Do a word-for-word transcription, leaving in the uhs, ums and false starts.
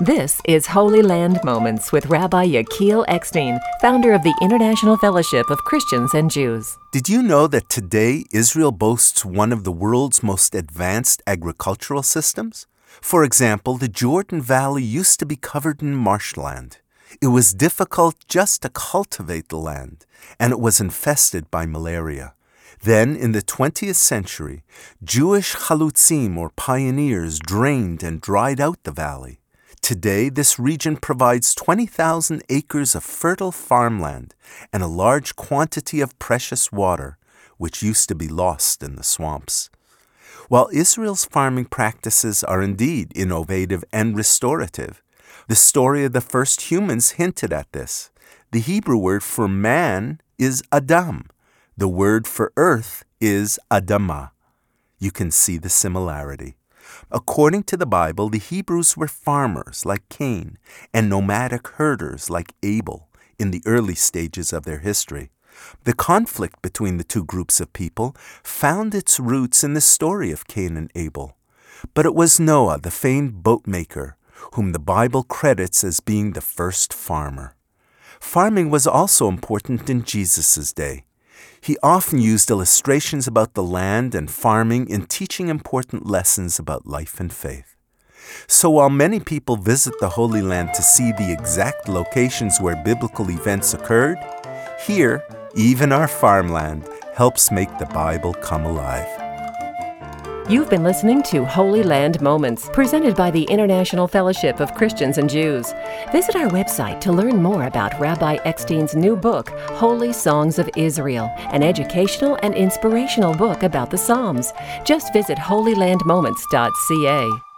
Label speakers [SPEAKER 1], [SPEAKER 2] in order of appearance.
[SPEAKER 1] This is Holy Land Moments with Rabbi Yechiel Eckstein, founder of the International Fellowship of Christians and Jews.
[SPEAKER 2] Did you know that today Israel boasts one of the world's most advanced agricultural systems? For example, the Jordan Valley used to be covered in marshland. It was difficult just to cultivate the land, and it was infested by malaria. Then, in the twentieth century, Jewish chalutzim, or pioneers, drained and dried out the valley. Today, this region provides twenty thousand acres of fertile farmland and a large quantity of precious water, which used to be lost in the swamps. While Israel's farming practices are indeed innovative and restorative, the story of the first humans hinted at this. The Hebrew word for man is Adam. The word for earth is Adamah. You can see the similarity. According to the Bible, the Hebrews were farmers like Cain and nomadic herders like Abel in the early stages of their history. The conflict between the two groups of people found its roots in the story of Cain and Abel. But it was Noah, the famed boatmaker, whom the Bible credits as being the first farmer. Farming was also important in Jesus' day. He often used illustrations about the land and farming in teaching important lessons about life and faith. So while many people visit the Holy Land to see the exact locations where biblical events occurred, here, even our farmland helps make the Bible come alive.
[SPEAKER 1] You've been listening to Holy Land Moments, presented by the International Fellowship of Christians and Jews. Visit our website to learn more about Rabbi Eckstein's new book, Holy Songs of Israel, an educational and inspirational book about the Psalms. Just visit holy land moments dot c a.